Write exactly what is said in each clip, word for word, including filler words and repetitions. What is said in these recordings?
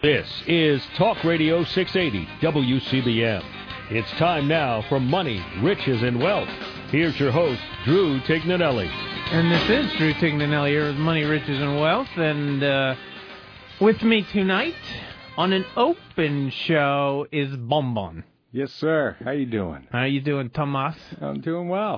This is Talk Radio six eighty W C B M. It's time now for Money, Riches, and Wealth. Here's your host, Drew Tignanelli. And this is Drew Tignanelli here with Money, Riches, and Wealth. And uh, with me tonight on an open show is Bonbon. Yes, sir. How you doing? How you doing, Tomas? I'm doing well.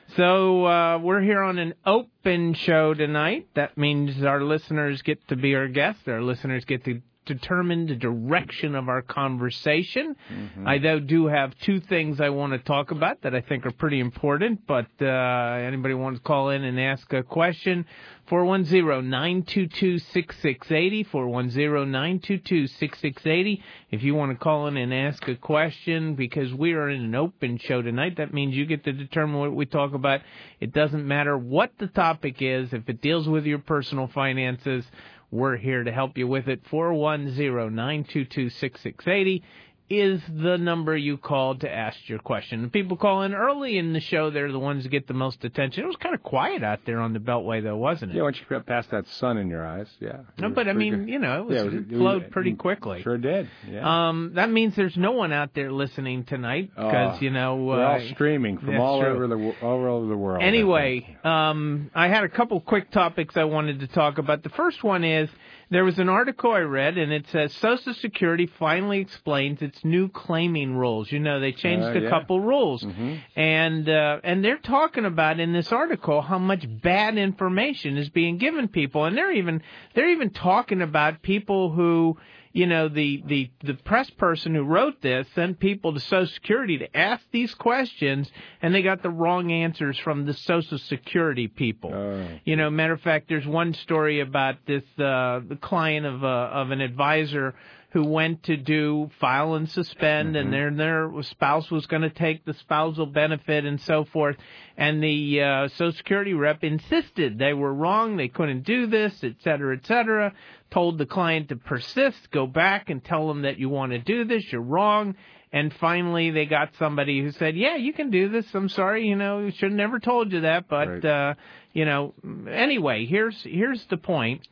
So uh, we're here on an open show tonight. That means our listeners get to be our guests. Our listeners get to determine the direction of our conversation. Mm-hmm. I, though, do have two things I want to talk about that I think are pretty important, but uh, anybody wants to call in and ask a question, four one zero, nine two two, six six eight zero, four one zero, nine two two, six six eight zero. If you want to call in and ask a question, because we are in an open show tonight, that means you get to determine what we talk about. It doesn't matter what the topic is. If it deals with your personal finances, we're here to help you with it. four one zero, nine two two, six six eight zero is the number you called to ask your question. The people call in early in the show, they're the ones that get the most attention. It was kind of quiet out there on the Beltway, though, wasn't it? Yeah, once you got past that sun in your eyes, yeah. No, but I mean, good. you know, it, was, yeah, it, was, it, it flowed was, pretty it quickly. Sure did, yeah. Um, that means there's no one out there listening tonight because, oh, you know... We're uh, all streaming from all over, the, all over the world. Anyway, I, um, I had a couple quick topics I wanted to talk about. The first one is, there was an article I read, and it says Social Security finally explains its new claiming rules. You know, they changed uh, a yeah. couple rules, mm-hmm. and uh, and they're talking about in this article how much bad information is being given people, and they're even they're even talking about people who, you know, the, the, the press person who wrote this sent people to Social Security to ask these questions, and they got the wrong answers from the Social Security people. Oh. You know, matter of fact, there's one story about this uh, the client of uh, of an advisor who went to do file and suspend, mm-hmm. and their their spouse was going to take the spousal benefit and so forth. And the uh, Social Security rep insisted they were wrong, they couldn't do this, et cetera, et cetera. Told the client to persist, go back and tell them that you want to do this, you're wrong. And finally, they got somebody who said, yeah, you can do this. I'm sorry, you know, should have never told you that. But, right. uh, you know, anyway, here's here's the point,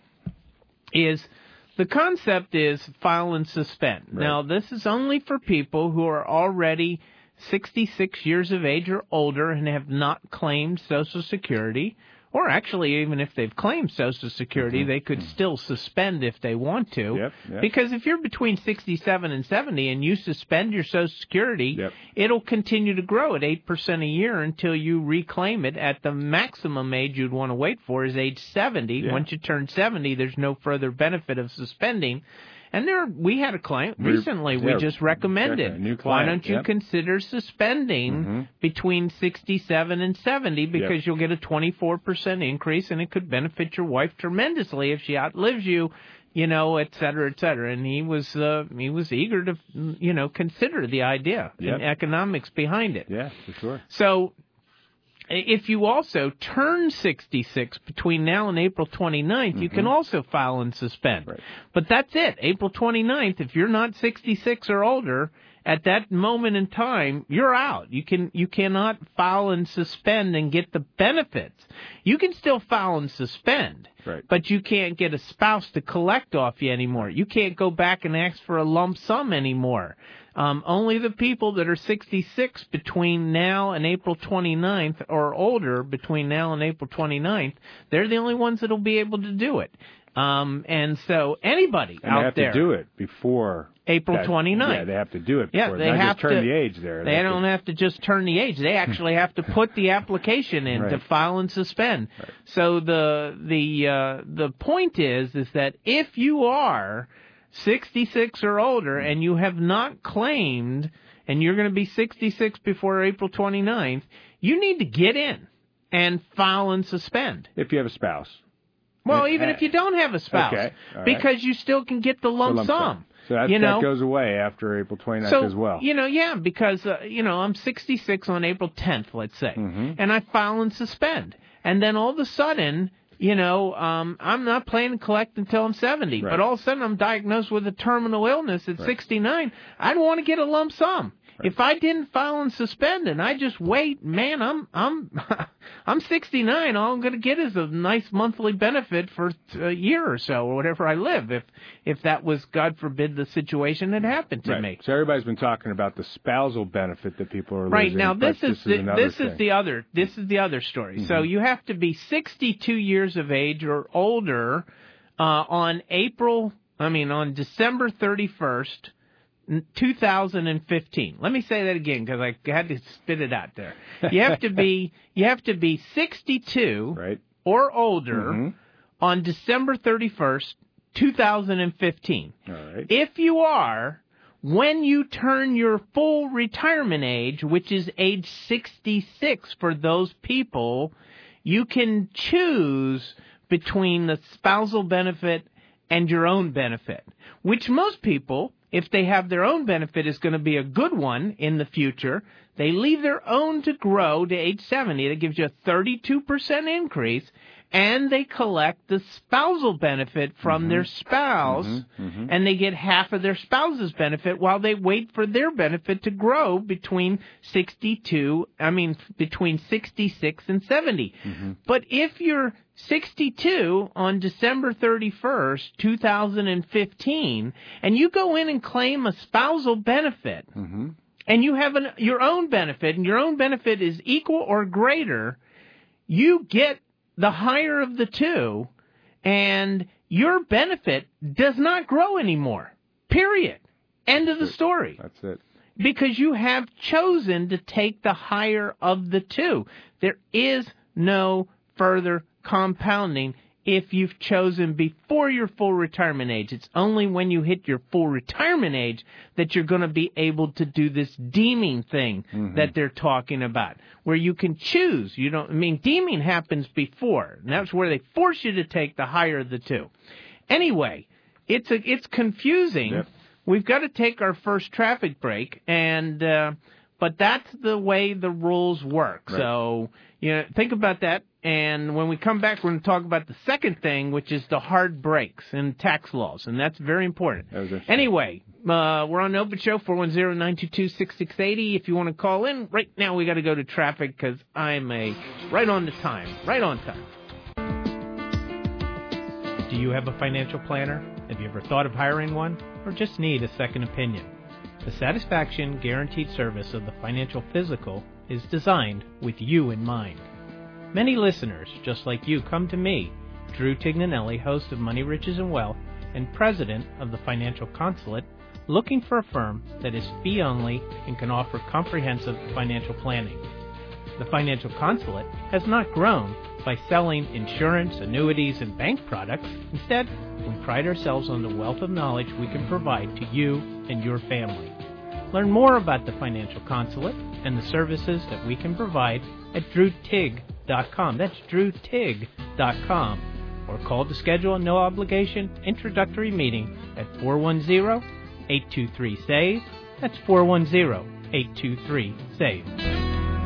is the concept is file and suspend. Right. Now, this is only for people who are already sixty-six years of age or older and have not claimed Social Security. Or actually, even if they've claimed Social Security, mm-hmm. they could mm-hmm. still suspend if they want to. Yep, yep. Because if you're between sixty-seven and seventy and you suspend your Social Security, yep. it'll continue to grow at eight percent a year until you reclaim it at the maximum age you'd want to wait for is age seventy. Yeah. Once you turn seventy, there's no further benefit of suspending. And there, we had a client recently we yeah, just recommended, exactly. New client, why don't you yep. consider suspending mm-hmm. between sixty-seven and seventy because yep. you'll get a twenty-four percent increase and it could benefit your wife tremendously if she outlives you, you know, et cetera, et cetera. And he was, uh, he was eager to, you know, consider the idea yep. and economics behind it. Yeah, for sure. So, if you also turn sixty-six between now and April twenty-ninth, mm-hmm. you can also file and suspend. Right. But that's it. April twenty-ninth, if you're not sixty-six or older, at that moment in time, you're out. You can you cannot file and suspend and get the benefits. You can still file and suspend, right. but you can't get a spouse to collect off you anymore. You can't go back and ask for a lump sum anymore. Um, only the people that are sixty-six between now and April twenty-ninth or older between now and April twenty-ninth, they're the only ones that will be able to do it. Um, and so anybody and out they have there, to do it before April twenty-ninth. Yeah, they have to do it yeah, before. they Not have just turn to, the age there. They, they have don't to, have to just turn the age. They actually have to put the application in right. to file and suspend. Right. So the the uh, the point is is that if you are sixty-six or older and you have not claimed, and you're going to be sixty-six before April twenty-ninth, you need to get in and file and suspend. If you have a spouse. Well, yeah. even if you don't have a spouse, okay. All right. because you still can get the lump, the lump sum. sum. So that, you know? that goes away after April twenty-ninth so, as well. You know, yeah, because, uh, you know, I'm sixty-six on April tenth, let's say, mm-hmm. and I file and suspend. And then all of a sudden, You know, um, I'm not planning to collect until I'm seventy, Right. but all of a sudden I'm diagnosed with a terminal illness at Right. sixty-nine. I'd want to get a lump sum. Right. If I didn't file and suspend and I just wait, man, I'm I'm I'm sixty-nine. All I'm going to get is a nice monthly benefit for a year or so, or whatever I live. If if that was, God forbid, the situation that happened to right. me. So everybody's been talking about the spousal benefit that people are Right losing. now, but this is this the, is another this thing. is the other this is the other story. Mm-hmm. So you have to be sixty-two years of age or older uh, on April. I mean, on December thirty-first. two thousand fifteen. Let me say that again because I had to spit it out there. You have to be you have to be sixty-two right. or older Mm-hmm. on December thirty-first, two thousand fifteen. All right. If you are, when you turn your full retirement age, which is age sixty-six for those people, you can choose between the spousal benefit and your own benefit, which most people, if they have their own benefit, is going to be a good one in the future. They leave their own to grow to age seventy. That gives you a thirty-two percent increase, and they collect the spousal benefit from Mm-hmm. their spouse, Mm-hmm. Mm-hmm. and they get half of their spouse's benefit while they wait for their benefit to grow between sixty-two, I mean, between sixty-six and seventy. Mm-hmm. But if you're sixty-two on December thirty-first, two thousand fifteen, and you go in and claim a spousal benefit, Mm-hmm. and you have an, your own benefit, and your own benefit is equal or greater, you get the higher of the two, and your benefit does not grow anymore. Period. End of the story. That's it. Because you have chosen to take the higher of the two. There is no further compounding if you've chosen before your full retirement age. It's only when you hit your full retirement age that you're going to be able to do this deeming thing Mm-hmm. that they're talking about, where you can choose. You don't. I mean, deeming happens before, and that's where they force you to take the higher of the two. Anyway, it's a, it's confusing. Yep. We've got to take our first traffic break, and uh, but that's the way the rules work. Right. So, you know, think about that. And when we come back, we're going to talk about the second thing, which is the hard breaks in tax laws, and that's very important. That was interesting. Anyway, uh, we're on the Open Show, four one zero, nine two two, six six eight zero. If you want to call in, right now we got to go to traffic because I'm a right on the time, right on time. Do you have a financial planner? Have you ever thought of hiring one, or just need a second opinion? The satisfaction guaranteed service of the Financial Physical is designed with you in mind. Many listeners, just like you, come to me, Drew Tignanelli, host of Money, Riches, and Wealth, and president of the Financial Consulate, looking for a firm that is fee-only and can offer comprehensive financial planning. The Financial Consulate has not grown by selling insurance, annuities, and bank products. Instead, we pride ourselves on the wealth of knowledge we can provide to you and your family. Learn more about the Financial Consulate and the services that we can provide at drew tig dot com. That's drew tig dot com. Or call to schedule a no-obligation introductory meeting at four one zero, eight two three, S A V E. That's four one zero, eight two three, S A V E.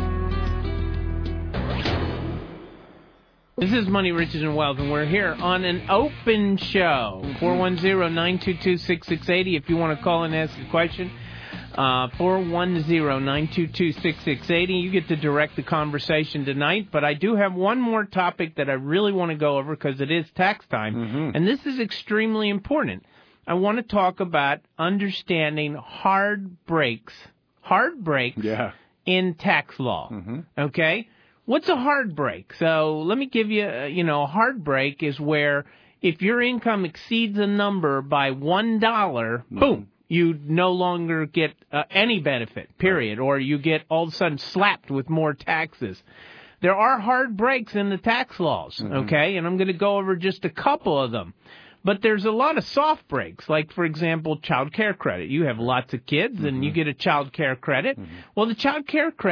This is Money, Riches, and Wealth, and we're here on an open show. four one zero, nine two two, six six eight zero if you want to call and ask a question. Uh, four one zero, nine two two, six six eight zero. You get to direct the conversation tonight, but I do have one more topic that I really want to go over because it is tax time, Mm-hmm. and this is extremely important. I want to talk about understanding hard breaks, hard breaks Yeah. in tax law, Mm-hmm. okay? What's a hard break? So let me give you, uh, you know, a hard break is where if your income exceeds a number by one dollar, Mm-hmm. boom, you no longer get uh, any benefit, period, or you get all of a sudden slapped with more taxes. There are hard breaks in the tax laws, Mm-hmm. okay, and I'm going to go over just a couple of them. But there's a lot of soft breaks, like, for example, child care credit. You have lots of kids, and Mm-hmm. you get a child care credit. Mm-hmm. Well, the child care credit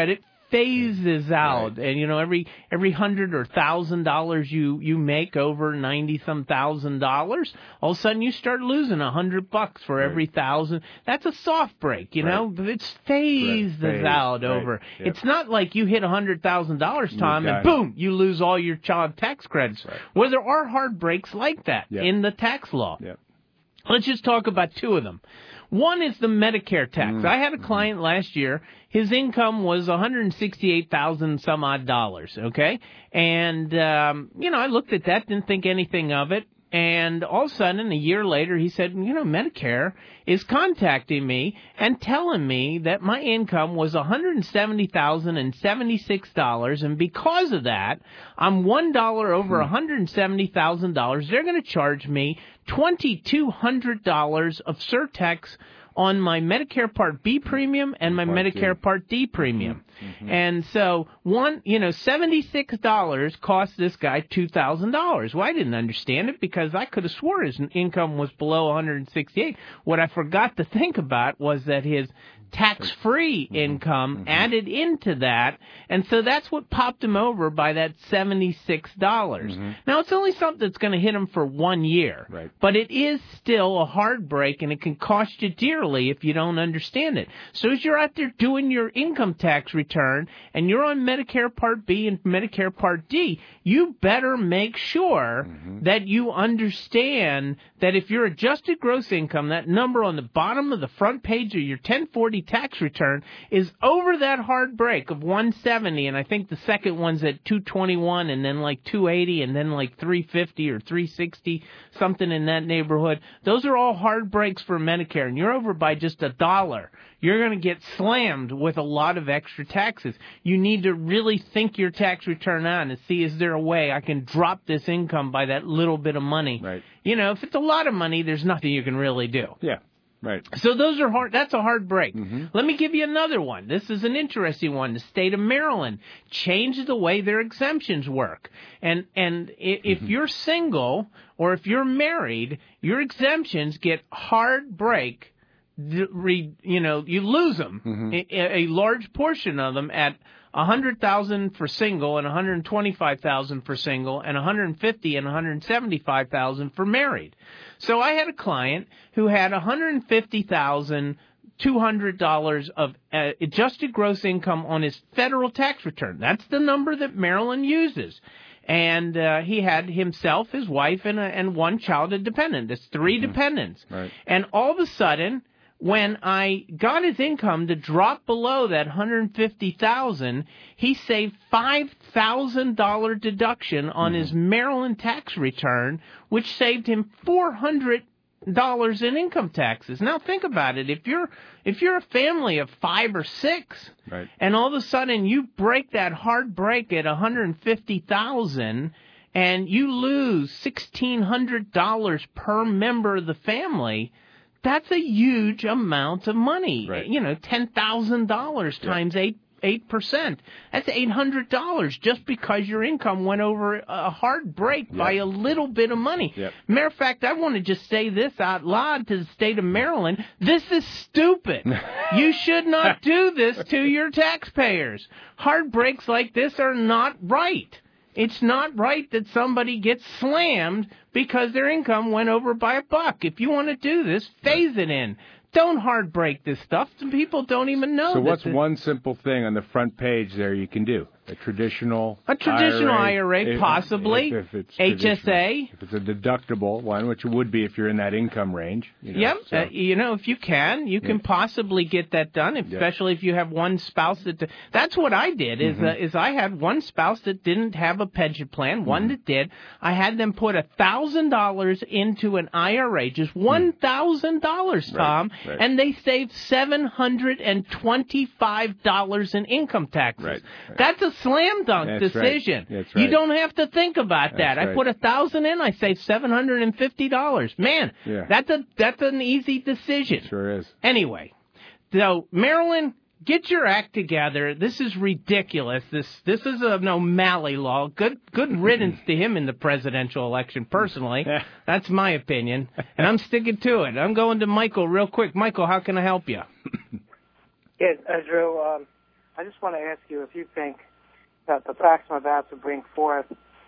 phases out, right. and you know every every hundred or thousand dollars you you make over ninety some thousand dollars, all of a sudden you start losing a hundred bucks for right. every thousand. That's a soft break, you right. know. It's phases right. out right. over. Yep. It's not like you hit a hundred thousand dollars, Tom, and boom, you lose all your child tax credits. Right. Well, there are hard breaks like that yep. in the tax law. Yep. Let's just talk about two of them. One is the Medicare tax. Mm-hmm. I had a client last year. His income was one hundred sixty-eight thousand some odd dollars, okay? And, um, you know, I looked at that, didn't think anything of it. And all of a sudden, a year later, he said, you know, Medicare is contacting me and telling me that my income was one hundred seventy thousand seventy-six dollars, and because of that, I'm one dollar over one hundred seventy thousand dollars. They're going to charge me two thousand two hundred dollars of surtax on my Medicare Part B premium and my Part Medicare D. Part D premium. Mm-hmm. And so, one, you know, seventy-six dollars cost this guy two thousand dollars. Well, I didn't understand it because I could have swore his income was below one hundred sixty-eight. What I forgot to think about was that his tax-free mm-hmm. income mm-hmm. added into that, and so that's what popped him over by that seventy-six dollars. Mm-hmm. Now, it's only something that's going to hit him for one year, right. but it is still a hard break, and it can cost you dearly if you don't understand it. So as you're out there doing your income tax return, and you're on Medicare Part B and Medicare Part D, you better make sure mm-hmm. that you understand that if your adjusted gross income, that number on the bottom of the front page of your ten forty tax return, is over that hard break of one seventy, and I think the second one's at two twenty-one, and then like two eighty, and then like three fifty or three sixty, something in that neighborhood. Those are all hard breaks for Medicare, and you're over by just a dollar. You're going to get slammed with a lot of extra taxes. You need to really think your tax return on and see, is there a way I can drop this income by that little bit of money? Right. You know, if it's a lot of money, there's nothing you can really do. Yeah. Right. So those are hard. That's a hard break. Mm-hmm. Let me give you another one. This is an interesting one. The state of Maryland changed the way their exemptions work. And and if mm-hmm. you're single or if you're married, your exemptions get hard break. You know, you lose them. Mm-hmm. A, a large portion of them at one hundred thousand dollars for single and one hundred twenty-five thousand dollars for single and one hundred fifty thousand dollars and one hundred seventy-five thousand dollars for married. So I had a client who had one hundred fifty thousand two hundred dollars of uh, adjusted gross income on his federal tax return. That's the number that Maryland uses. And uh, he had himself, his wife, and, a, and one child, a dependent. That's three mm-hmm. dependents. Right. And all of a sudden, when I got his income to drop below that one hundred fifty thousand dollars, he saved five thousand dollars deduction on mm-hmm. his Maryland tax return, which saved him four hundred dollars in income taxes. Now think about it. If you're if you're a family of five or six, right. and all of a sudden you break that hard break at one hundred fifty thousand dollars, and you lose sixteen hundred dollars per member of the family, that's a huge amount of money. Right. You know, ten thousand dollars times yeah. eight eight percent. That's eight hundred dollars just because your income went over a hard break yep. by a little bit of money. Yep. Matter of fact, I want to just say this out loud to the state of Maryland. This is stupid. You should not do this to your taxpayers. Hard breaks like this are not right. It's not right that somebody gets slammed because their income went over by a buck. If you want to do this, phase it in. Don't hard break this stuff. Some people don't even know. So what's this. one simple thing on the front page there you can do? A traditional A traditional I R A, I R A possibly. If, if it's H S A. If it's a deductible one, which it would be if you're in that income range. You know, yep. so. Uh, you know, if you can, you can yeah. possibly get that done, especially yep. if you have one spouse that... That's what I did, is, mm-hmm. uh, is I had one spouse that didn't have a pension plan, one mm-hmm. that did. I had them put one thousand dollars into an I R A, just one thousand dollars, Tom, right. Right. and they saved seven hundred twenty-five dollars in income taxes. Right. Right. That's a slam dunk That's decision. Right. That's right. You don't have to think about that. That's I right. put a thousand in, I saved seven hundred and fifty dollars. Man, yeah. that's a that's an easy decision. It sure is. Anyway, so Maryland, get your act together. This is ridiculous. This this is an O'Malley law. Good good riddance to him in the presidential election. Personally, that's my opinion, and I'm sticking to it. I'm going to Michael real quick. Michael, how can I help you? Yeah, uh, Drew. Um, I just want to ask you if you think that the facts I'm about to bring forth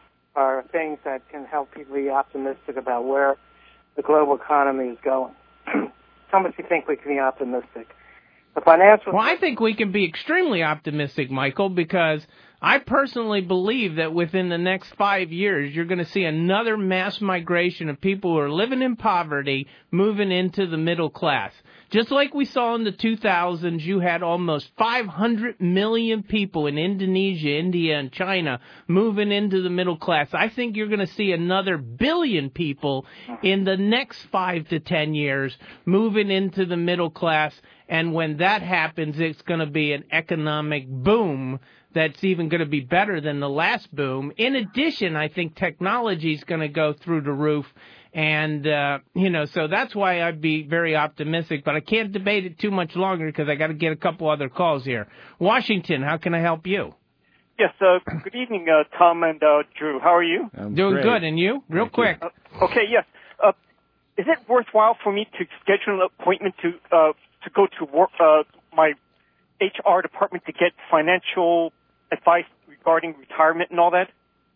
are things that can help people be optimistic about where the global economy is going. How much do you think we can be optimistic? The financial... Well, I think we can be extremely optimistic, Michael, because I personally believe that within the next five years, you're going to see another mass migration of people who are living in poverty moving into the middle class. Just like we saw in the two thousands, you had almost five hundred million people in Indonesia, India, and China moving into the middle class. I think you're going to see another billion people in the next five to ten years moving into the middle class. And when that happens, it's going to be an economic boom that's even going to be better than the last boom. In addition, I think technology is going to go through the roof. And, uh, you know, so that's why I'd be very optimistic. But I can't debate it too much longer because I got to get a couple other calls here. Washington, how can I help you? Yes, uh, good evening, uh, Tom and uh, Drew. How are you? I'm Doing great. good. And you? Real Thank quick. you. Uh, okay, yes. Uh, is it worthwhile for me to schedule an appointment to uh, to go to work, uh, my H R department to get financial advice regarding retirement and all that?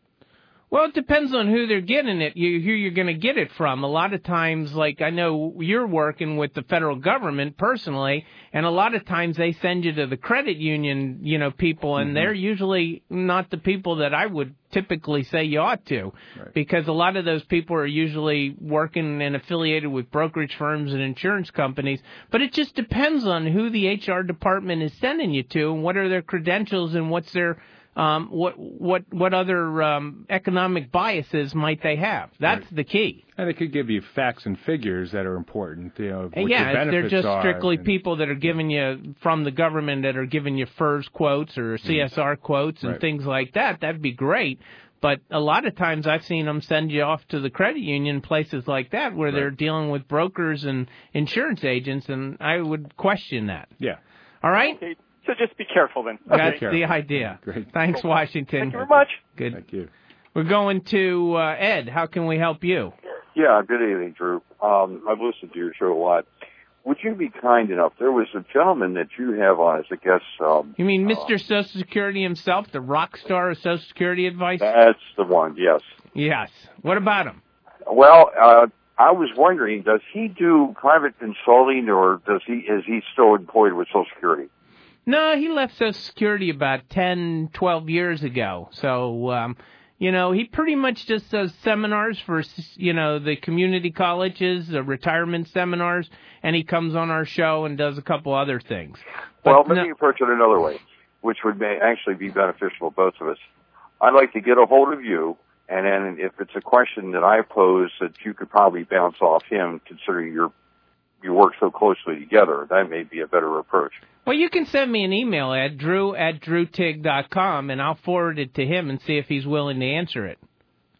Well, it depends on who they're getting it, you, who you're going to get it from. A lot of times, like I know you're working with the federal government personally, and a lot of times they send you to the credit union, you know, people, and mm-hmm. they're usually not the people that I would typically say you ought to, right. Because a lot of those people are usually working and affiliated with brokerage firms and insurance companies. But it just depends on who the H R department is sending you to, and what are their credentials, and what's their Um, what what what other um, economic biases might they have? That's right. The key. And they could give you facts and figures that are important. You know, what yeah, your benefits they're just are strictly and, people that are giving you from the government that are giving you FERS quotes or C S R quotes and right. things like that. That'd be great. But a lot of times I've seen them send you off to the credit union, places like that, where right. they're dealing with brokers and insurance agents, and I would question that. Yeah. All right? Okay. So just be careful then. That's Okay. the idea. Great. Thanks, Washington. Thank you very much. Good. Thank you. We're going to uh, Ed. How can we help you? Yeah, good evening, Drew. Um, I've listened to your show a lot. Would you be kind enough? There was a gentleman that you have on as a guest. Um, you mean Mister Uh, Social Security himself, the rock star of Social Security advice? That's the one, yes. Yes. What about him? Well, uh, I was wondering, does he do private consulting, or does he is he still employed with Social Security? No, he left Social Security about ten, twelve years ago. So, um, you know, he pretty much just does seminars for, you know, the community colleges, the retirement seminars, and he comes on our show and does a couple other things. But well, let no- me approach it another way, which would may actually be beneficial to both of us. I'd like to get a hold of you, and then if it's a question that I pose that you could probably bounce off him, considering your you work so closely together, that may be a better approach. Well, you can send me an email at drew at drew tig dot com, and I'll forward it to him and see if he's willing to answer it.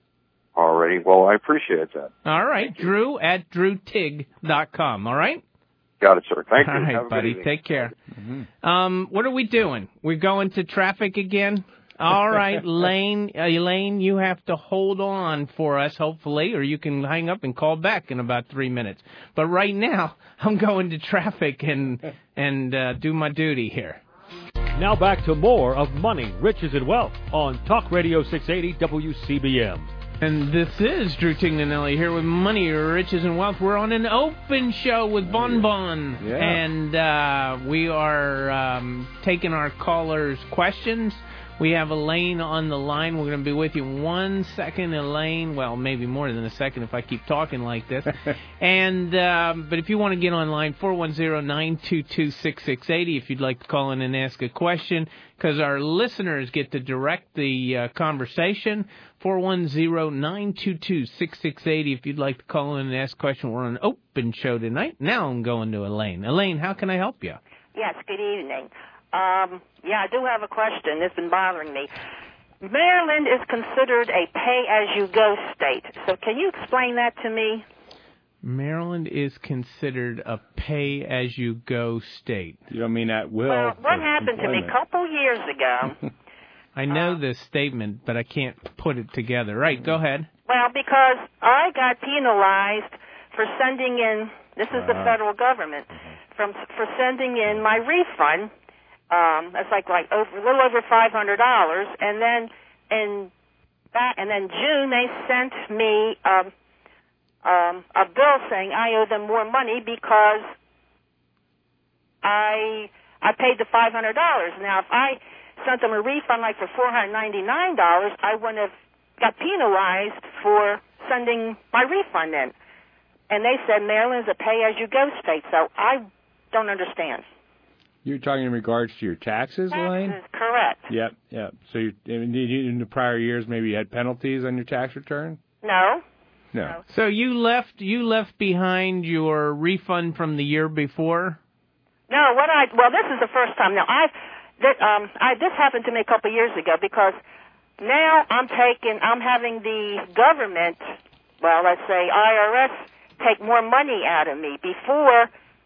All righty. Well, I appreciate that. All right. Drew at drew tig dot com. All right? Got it, sir. Thank you. All right, Have a buddy. good evening. Take care. Mm-hmm. Um, what are we doing? We're going to traffic again? All right, Lane. Uh, Elaine, you have to hold on for us, hopefully, or you can hang up and call back in about three minutes. But right now, I'm going to traffic and and uh, do my duty here. Now back to more of Money, Riches, and Wealth on Talk Radio six eighty W C B M. And this is Drew Tignanelli here with Money, Riches, and Wealth. We're on an open show with Bon Bon. Yeah. And uh, we are um, taking our callers' questions. We have Elaine on the line. We're going to be with you in one second, Elaine. Well, maybe more than a second if I keep talking like this. and um, But if you want to get online, four one zero, nine two two, six six eight zero if you'd like to call in and ask a question, because our listeners get to direct the uh, conversation. four one zero, nine two two, six six eight zero if you'd like to call in and ask a question. We're on an open show tonight. Now I'm going to Elaine. Elaine, how can I help you? Yes, good evening. Um, yeah, I do have a question. It's been bothering me. Maryland is considered a pay-as-you-go state. So can you explain that to me? Maryland is considered a pay-as-you-go state. You don't mean at will? Well, what happened to me a couple years ago? I know uh, this statement, but I can't put it together. Right, go ahead. Well, because I got penalized for sending in, this is the Uh-huh. federal government, from for sending in my refund Um, it's like like over, a little over five hundred dollars, and then in that, and then June they sent me um, um, a bill saying I owe them more money because I I paid the five hundred dollars. Now, if I sent them a refund like for four hundred ninety-nine dollars, I wouldn't have got penalized for sending my refund in. And they said Maryland's a pay-as-you-go state, so I don't understand. You're talking in regards to your taxes, Elaine? Taxes, correct. Yep, yep. So you, in in the prior years, maybe you had penalties on your tax return? No. No. So you left you left behind your refund from the year before? No, what I well, this is the first time. Now, I've that, um, I this happened to me a couple of years ago because now I'm taking I'm having the government, well, let's say I R S, take more money out of me. Before,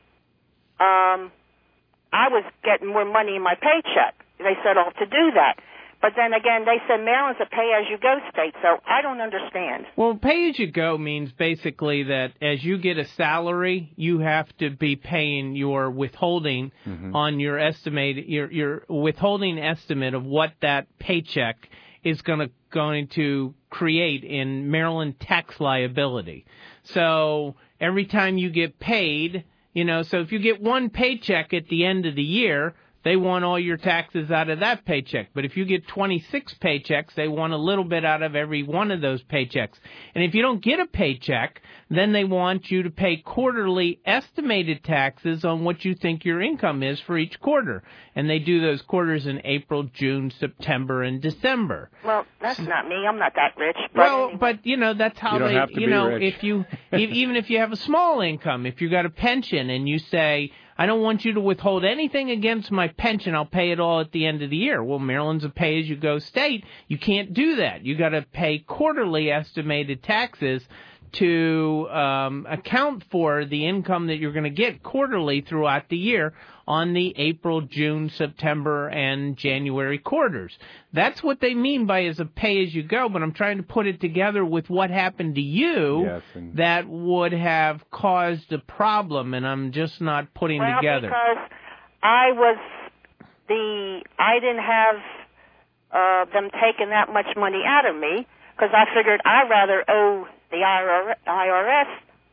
um, I was getting more money in my paycheck. They said, "Oh, to do that." But then again, they said Maryland's a pay-as-you-go state, so I don't understand. Well, pay-as-you-go means basically that as you get a salary, you have to be paying your withholding mm-hmm. on your estimated your your withholding estimate of what that paycheck is going to going to create in Maryland tax liability. So every time you get paid, you know, so if you get one paycheck at the end of the year, they want all your taxes out of that paycheck. But if you get twenty-six paychecks, they want a little bit out of every one of those paychecks. And if you don't get a paycheck, then they want you to pay quarterly estimated taxes on what you think your income is for each quarter. And they do those quarters in April, June, September, and December. Well, that's not me. I'm not that rich. But well, anyway. but, you know, that's how you don't they, have to you be know, rich. if you, even if you have a small income, if you got a pension and you say, I don't want you to withhold anything against my pension. I'll pay it all at the end of the year. Well, Maryland's a pay-as-you-go state. You can't do that. You got to pay quarterly estimated taxes to um, account for the income that you're going to get quarterly throughout the year on the April, June, September, and January quarters. That's what they mean by as a pay-as-you-go, but I'm trying to put it together with what happened to you yes, and that would have caused a problem, and I'm just not putting well, together. Because I was the, I didn't have uh, them taking that much money out of me, because I figured I'd rather owe the I R S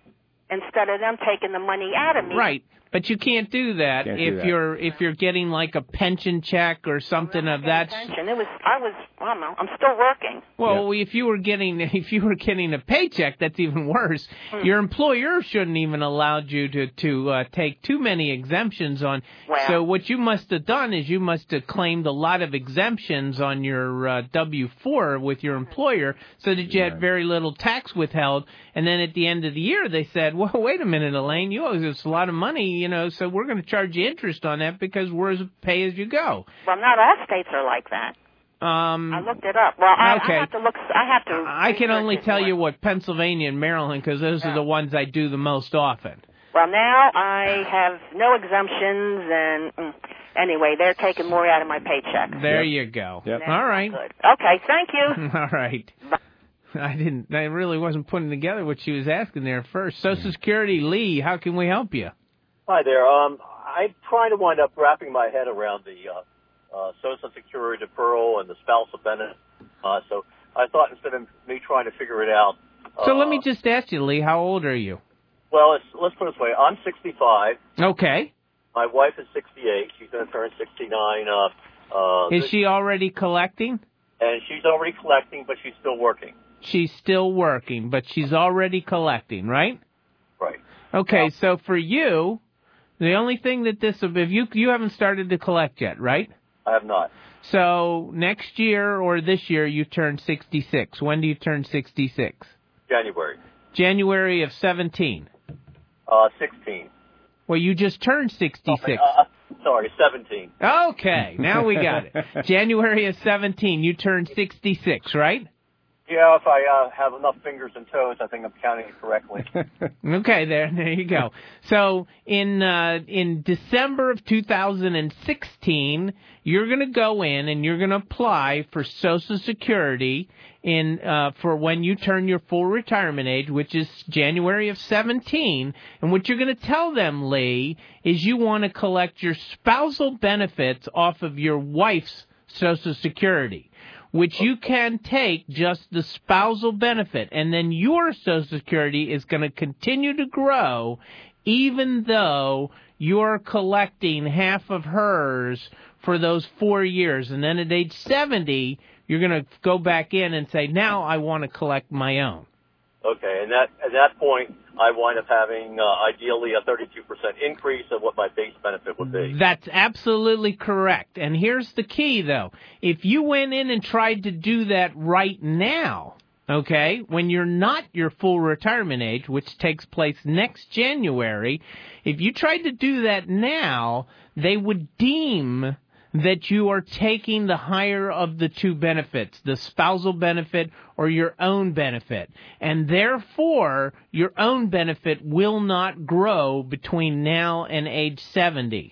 instead of them taking the money out of me. Right. But you can't do that can't if do that. you're if you're getting like a pension check or something of that. Pension. It was I was I don't know. I'm still working. Well, yeah. if you were getting if you were getting a paycheck, that's even worse. Hmm. Your employer shouldn't even allowed you to to uh, take too many exemptions on. Wow. So what you must have done is you must have claimed a lot of exemptions on your uh, W four with your employer, so that you right. had very little tax withheld. And then at the end of the year, they said, "Well, wait a minute, Elaine, you owe us a lot of money." You know, so we're going to charge you interest on that because we're as pay as you go. Well, not all states are like that. Um, I looked it up. Well, I, okay. I have to look. I have to. I can only tell more. you what Pennsylvania and Maryland, because those yeah. are the ones I do the most often. Well, now I have no exemptions, and mm, anyway, they're taking more out of my paycheck. There Yep. you go. Yep. All right. Good. Okay, thank you. All right. I didn't. I really wasn't putting together what she was asking there first. Social Security, Lee. How can we help you? Hi there. Um, I'm trying to wind up wrapping my head around the uh, uh, Social Security deferral and the spousal benefit. Uh, so I thought instead of me trying to figure it out. So uh, let me just ask you, Lee. How old are you? Well, it's, let's put it this way. I'm sixty-five. Okay. My wife is sixty-eight. She's going to turn sixty-nine. Uh, uh, Is she already collecting? And she's already collecting, but she's still working. She's still working, but she's already collecting, right? Right. Okay. Yeah. So for you, the only thing that this, if you you haven't started to collect yet, right? I have not. So next year or this year you turn sixty-six. When do you turn sixty-six? January. January of seventeen. Uh, sixteen. Well, you just turned sixty-six. Uh, sorry, seventeen. Okay, now we got it. January of seventeen, you turned sixty-six, right? Yeah, if I uh, have enough fingers and toes, I think I'm counting it correctly. Okay, there, there you go. So in uh, in December of two thousand sixteen, you're going to go in and you're going to apply for Social Security in uh, for when you turn your full retirement age, which is January of seventeen. And what you're going to tell them, Lee, is you want to collect your spousal benefits off of your wife's Social Security, which you can take just the spousal benefit, and then your Social Security is going to continue to grow even though you're collecting half of hers for those four years. And then at age seventy, you're going to go back in and say, now I want to collect my own. Okay, and that at that point, I wind up having uh, ideally a thirty-two percent increase of what my base benefit would be. That's absolutely correct. And here's the key, though. If you went in and tried to do that right now, okay, when you're not your full retirement age, which takes place next January, if you tried to do that now, they would deem that you are taking the higher of the two benefits, the spousal benefit or your own benefit. And therefore, your own benefit will not grow between now and age seventy.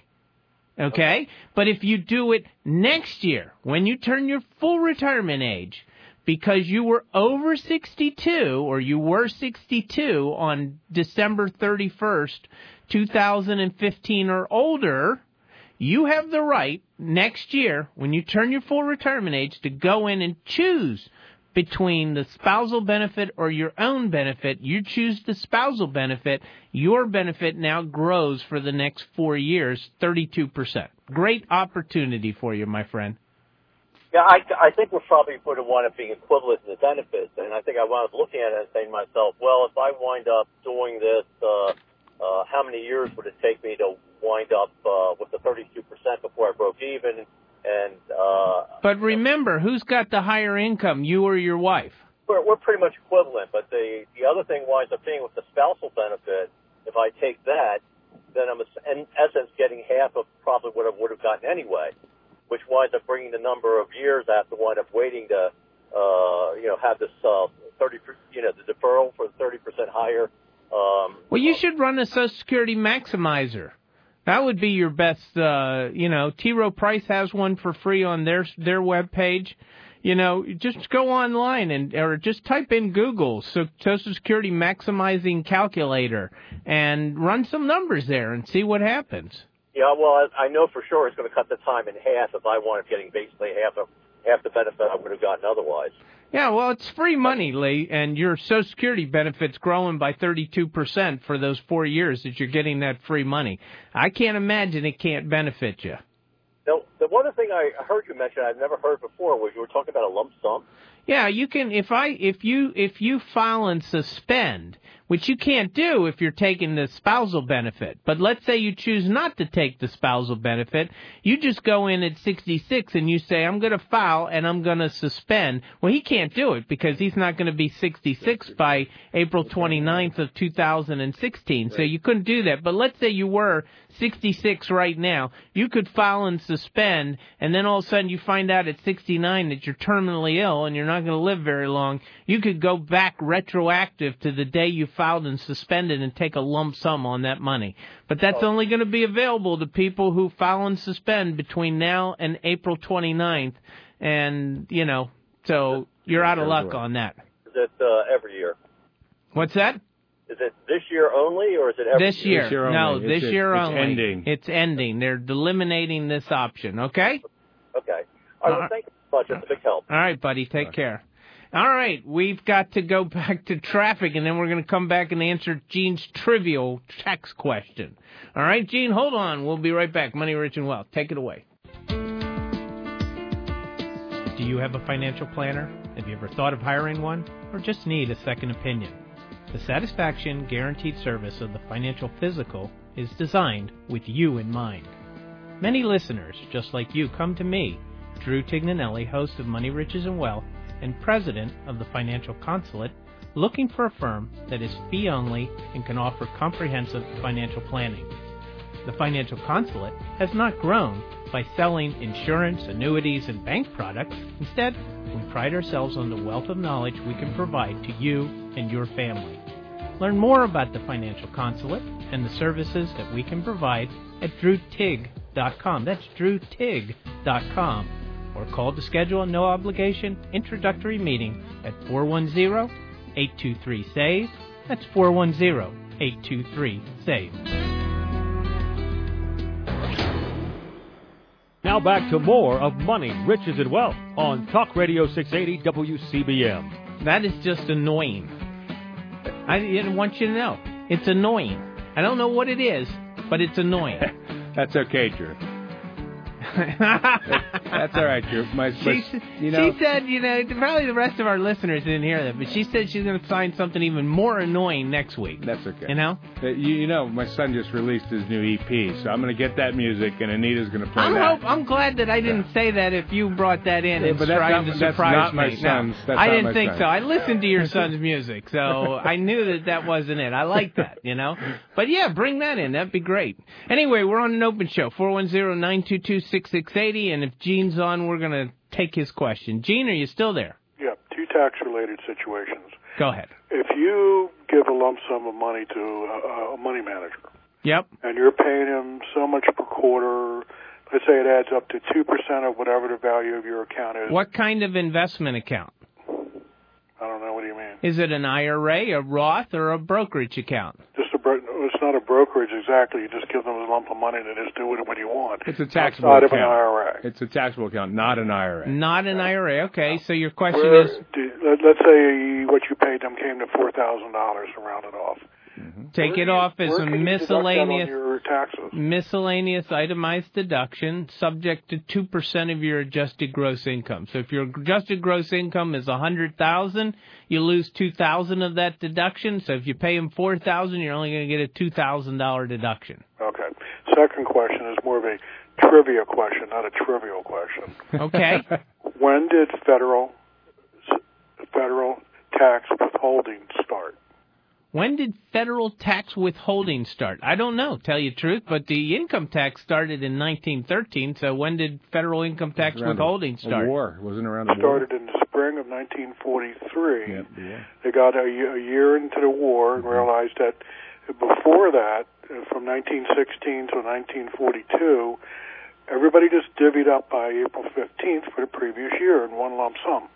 Okay? But if you do it next year, when you turn your full retirement age, because you were over sixty-two, or you were sixty-two on December thirty-first, two thousand fifteen or older, you have the right next year, when you turn your full retirement age, to go in and choose between the spousal benefit or your own benefit. You choose the spousal benefit. Your benefit now grows for the next four years, thirty-two percent. Great opportunity for you, my friend. Yeah, I, I think we're probably going to wind up being equivalent in the benefits, and I think I wound up looking at it and saying to myself, well, if I wind up doing this, uh, uh, how many years would it take me to wind up uh, with the thirty-two percent before I broke even? And uh, But remember, who's got the higher income, you or your wife? We're, we're pretty much equivalent, but the, the other thing winds up being with the spousal benefit, if I take that, then I'm in essence getting half of probably what I would have gotten anyway, which winds up bringing the number of years I have to wind up waiting to, uh, you know, have this uh, thirty, you know, the deferral for thirty percent higher. Um, well, you should run a Social Security Maximizer. That would be your best, uh, you know, T. Rowe Price has one for free on their their webpage. You know, just go online and or just type in Google so Social Security Maximizing Calculator and run some numbers there and see what happens. Yeah, well, I know for sure it's going to cut the time in half if I wind up getting basically half of half the benefit I would have gotten otherwise. Yeah, well, it's free money, Lee, and your Social Security benefit's growing by thirty-two percent for those four years that you're getting that free money. I can't imagine it can't benefit you. Now, the one thing I heard you mention I've never heard before was you were talking about a lump sum. Yeah, you can if I if you if you file and suspend, which you can't do if you're taking the spousal benefit. But let's say you choose not to take the spousal benefit. You just go in at sixty-six and you say, I'm going to file and I'm going to suspend. Well, he can't do it because he's not going to be sixty-six by April twenty-ninth of two thousand sixteen. So you couldn't do that. But let's say you were sixty-six right now. You could file and suspend, and then all of a sudden you find out at sixty-nine that you're terminally ill and you're not going to live very long. You could go back retroactive to the day you filed and suspended and take a lump sum on that money. But that's oh. only going to be available to people who file and suspend between now and April twenty-ninth. And, you know, so you're out of luck on that. Is it uh, every year? What's that? Is it this year only, or is it every this year? year? This year no, only. this it's, year it's only. It's ending. It's ending. They're eliminating this option, okay? Okay. All right, well, thank you so much. It's a big help. All right, buddy. Take care. All right, we've got to go back to traffic, and then we're going to come back and answer Gene's trivial tax question. All right, Gene, hold on. We'll be right back. Money, Rich, and Wealth. Take it away. Do you have a financial planner? Have you ever thought of hiring one? Or just need a second opinion? The satisfaction guaranteed service of the Financial Physical is designed with you in mind. Many listeners, just like you, come to me, Drew Tignanelli, host of Money, Riches, and Wealth, and president of the Financial Consulate, looking for a firm that is fee-only and can offer comprehensive financial planning. The Financial Consulate has not grown by selling insurance, annuities, and bank products. Instead, we pride ourselves on the wealth of knowledge we can provide to you and your family. Learn more about the Financial Consulate and the services that we can provide at drew tig dot com. That's drew tig dot com. Or call to schedule a no-obligation introductory meeting at four one zero, eight two three, S A V E. That's four one zero, eight two three, S A V E. Now back to more of Money, Riches, and Wealth on Talk Radio six eighty W C B M. That is just annoying. I didn't want you to know. It's annoying. I don't know what it is, but it's annoying. That's okay, Drew. That's all right, Drew. My, she, my, you know, she said, you know, probably the rest of our listeners didn't hear that, but she said she's going to sign something even more annoying next week. That's okay. You know? Uh, you, you know, my son just released his new E P, so I'm going to get that music, and Anita's going to play I'm that. Hope, I'm glad that I didn't say that if you brought that in Yeah, and but that's trying not- to that's surprise not my me. son's- No, that's I not didn't my think son's. so. I listened to your son's music, so I knew that that wasn't it. I like that, you know? But yeah, bring that in. That'd be great. Anyway, we're on an open show, four one zero, nine two two, six six eight zero, and if Gene's on, we're going to take his question. Gene, are you still there? Yeah, two tax-related situations. Go ahead. If you give a lump sum of money to a, a money manager, Yep. and you're paying him so much per quarter, let's say it adds up to two percent of whatever the value of your account is. What kind of investment account? I don't know, what do you mean? Is it an I R A, a Roth, or a brokerage account? Just a bro- it's not a brokerage exactly. You just give them a lump of money and they just do with it what you want. It's a taxable outside account. of an I R A. It's a taxable account, not an I R A. Not an I R A. Okay, so your question Where, is... do, let, let's say what you paid them came to four thousand dollars to round it off. Take it Where off do you- as where a can you deduct that on miscellaneous your taxes? miscellaneous itemized deduction subject to two percent of your adjusted gross income. So if your adjusted gross income is one hundred thousand dollars, you lose two thousand dollars of that deduction. So if you pay them four thousand dollars, you're only going to get a two thousand dollars deduction. Okay. Second question is more of a trivia question, not a trivial question. Okay. When did federal federal tax withholding start? When did federal tax withholding start? I don't know, tell you the truth, but the income tax started in nineteen thirteen, so when did federal income tax Around withholding a start? war. Wasn't around the Started war. in the spring of nineteen forty-three. Yep, yeah. They got a, ye- a year into the war and realized that before that, uh, from nineteen sixteen to nineteen forty-two, everybody just divvied up by April fifteenth for the previous year in one lump sum.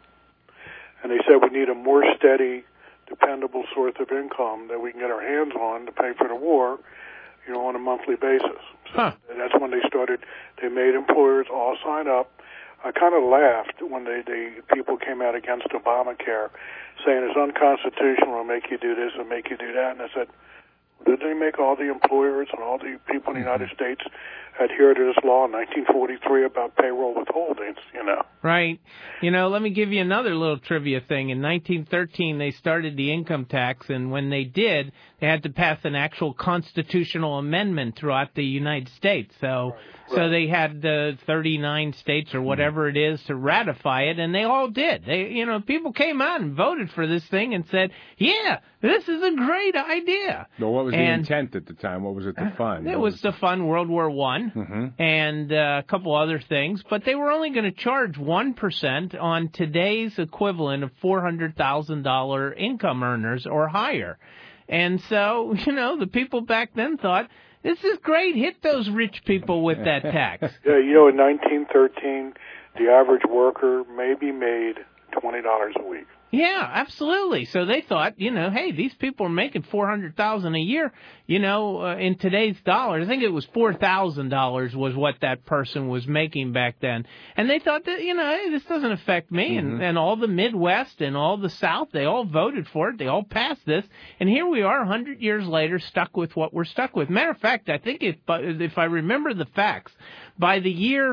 And they said we need a more steady, dependable source of income that we can get our hands on to pay for the war, you know, on a monthly basis. So Huh. that's when they started. They made employers all sign up. I kind of laughed when they, they people came out against Obamacare, saying it's unconstitutional to make you do this and make you do that. And I said, did they make all the employers and all the people in the United States adhere to this law in nineteen forty-three about payroll withholdings, you know? Right. You know, let me give you another little trivia thing. In nineteen thirteen, they started the income tax, and when they did, they had to pass an actual constitutional amendment throughout the United States. So, Right. so they had uh, thirty-nine states or whatever it is to ratify it, and they all did. They, you know, people came out and voted for this thing and said, "Yeah, this is a great idea." Well, what was And- the intent at the time? What was it to fund? It What was to fund World War One Mhm. and uh, a couple other things, but they were only going to charge one percent on today's equivalent of four hundred thousand dollars income earners or higher. And so, you know, the people back then thought, this is great, hit those rich people with that tax. Yeah, you know, in nineteen thirteen, the average worker maybe made twenty dollars a week. Yeah, absolutely. So they thought, you know, hey, these people are making four hundred thousand dollars a year, you know, uh, in today's dollars. I think it was four thousand dollars was what that person was making back then. And they thought that, you know, hey, this doesn't affect me. Mm-hmm. And, and all the Midwest and all the South, they all voted for it. They all passed this. And here we are one hundred years later stuck with what we're stuck with. Matter of fact, I think if, if I remember the facts, by the year,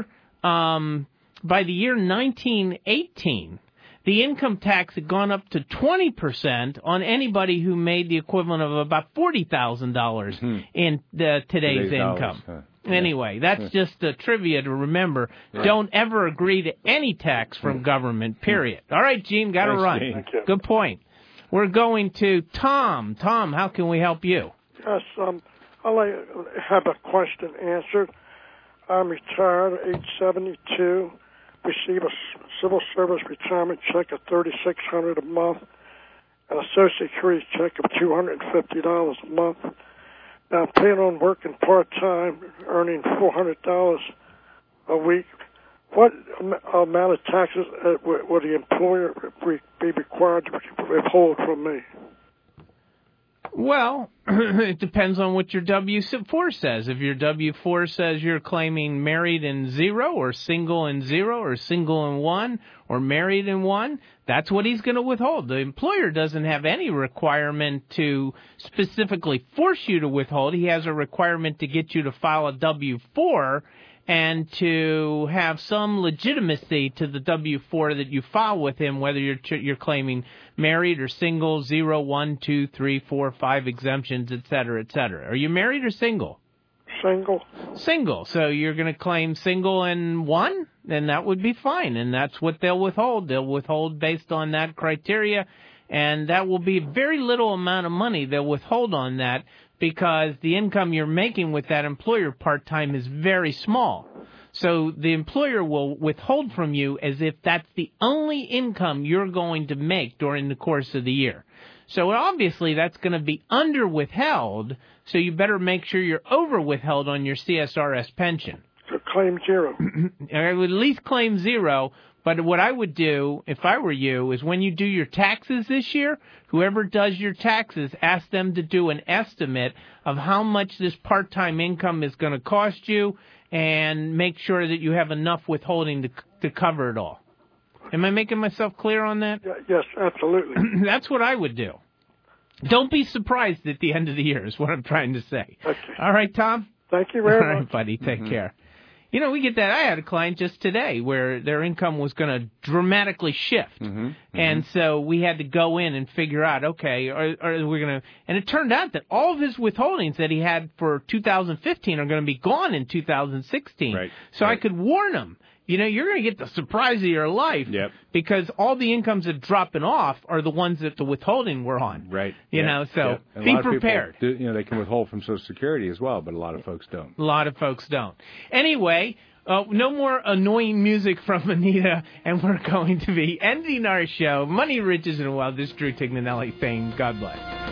um, by the year nineteen eighteen, the income tax had gone up to twenty percent on anybody who made the equivalent of about forty thousand dollars Hmm. in the, today's, Today's income. dollars, huh. Anyway, that's just a trivia to remember. Right. Don't ever agree to any tax from government, period. All right, Gene, got to Thanks, run. Gene. Thank you. Good point. We're going to Tom. Tom, how can we help you? Yes, um, I'd like to have a question answered. I'm retired at age seventy-two, receive a civil service retirement check of thirty-six hundred dollars a month, and a Social Security check of two hundred fifty dollars a month. Now, I'm planning on working part-time, earning four hundred dollars a week. What amount of taxes would the employer be required to withhold from me? Well, it depends on what your W four says. If your W four says you're claiming married in zero or single in zero or single in one or married in one, that's what he's going to withhold. The employer doesn't have any requirement to specifically force you to withhold. He has a requirement to get you to file a W four and to have some legitimacy to the W four that you file with him, whether you're you're claiming married or single, zero, one, two, three, four, five exemptions, et cetera, et cetera. Are you married or single? Single. Single. So you're going to claim single and one, then that would be fine, and that's what they'll withhold. They'll withhold based on that criteria, and that will be very little amount of money they'll withhold on that, because the income you're making with that employer part-time is very small. So the employer will withhold from you as if that's the only income you're going to make during the course of the year. So obviously that's going to be under withheld, so you better make sure you're over withheld on your C S R S pension. So claim zero. I would at least claim zero. But what I would do, if I were you, is when you do your taxes this year, whoever does your taxes, ask them to do an estimate of how much this part-time income is going to cost you, and make sure that you have enough withholding to to cover it all. Am I making myself clear on that? Yes, absolutely. That's what I would do. Don't be surprised at the end of the year is what I'm trying to say. Okay. All right, Tom? Thank you very all right, much. buddy. Take Mm-hmm. care. You know, we get that. I had a client just today where their income was going to dramatically shift. Mm-hmm. And so we had to go in and figure out, okay, are, are we going to, and it turned out that all of his withholdings that he had for two thousand fifteen are going to be gone in two thousand sixteen. Right. So right. I could warn him, you know, you're going to get the surprise of your life. Yep. Because all the incomes that are dropping off are the ones that the withholding were on. Right. You yeah. know, so yeah. And be a lot of prepared. people do, you know, they can withhold from Social Security as well, but a lot of folks don't. A lot of folks don't. Anyway, Uh, no more annoying music from Anita, and we're going to be ending our show. Money, Riches, and Wealth. This is Drew Tignanelli saying God bless.